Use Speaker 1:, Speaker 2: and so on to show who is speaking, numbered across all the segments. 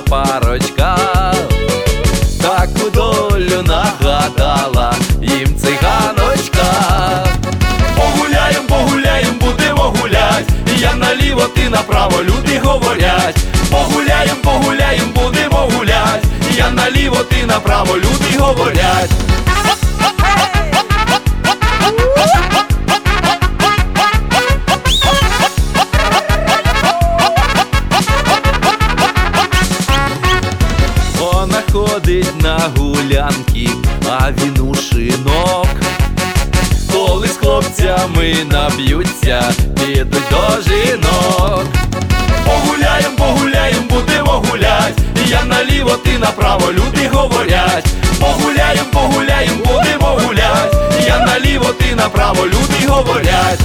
Speaker 1: парочка, таку долю нагадала їм циганочка. Погуляєм, погуляєм, будемо гулять, я наліво, ти направо, люди говорять. Погуляєм, погуляєм, будемо гулять, я наліво, ти направо, люди говорять. Вона ходить на гулянки, а він у шинок. Коли з хлопцями наб'ються, підуть до жінок. Погуляєм, погуляєм, будемо гулять, я наліво, ти направо, люди говорять. Погуляєм, погуляєм, будемо гулять, я наліво, ти направо, люди говорять.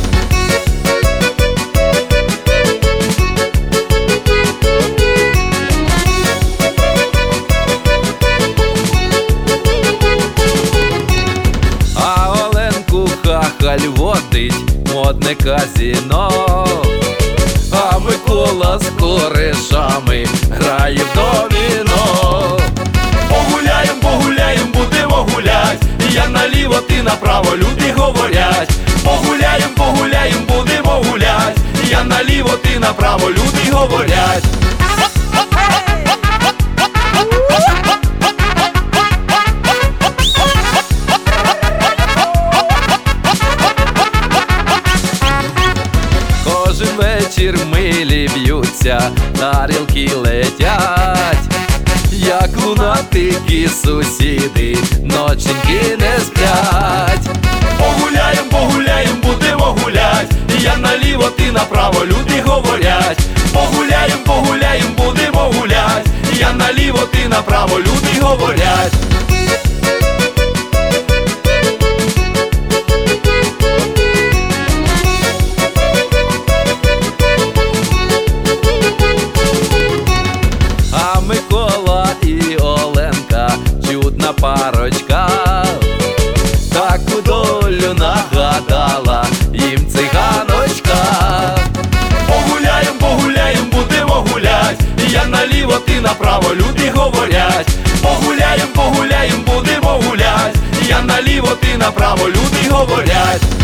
Speaker 1: А Оленку хахаль водить модне казино, а Микола з коришами грає в доміно. Погуляєм, погуляєм, будемо гулять, я наліво, ти направо, люди говорять. Погуляєм, погуляєм, будемо гулять, я наліво, ти направо, люди говорять. Кожен вечір милі б'ються, тарілки летять, як лунатики сусіди, ноченьки не сплять. Погуляєм, погуляєм, будемо гулять, я наліво, ти направо, люди говорять. Погуляєм, погуляєм, будемо гулять, я наліво, ти направо, люди говорять. А Микола і Оленка чудна парочка, таку долю нагадала їм циганочка. Погуляєм, погуляєм, будемо гулять, я наліво, ти направо, люди говорять. Погуляєм, погуляєм, будемо гулять, я наліво, ти направо, люди говорять.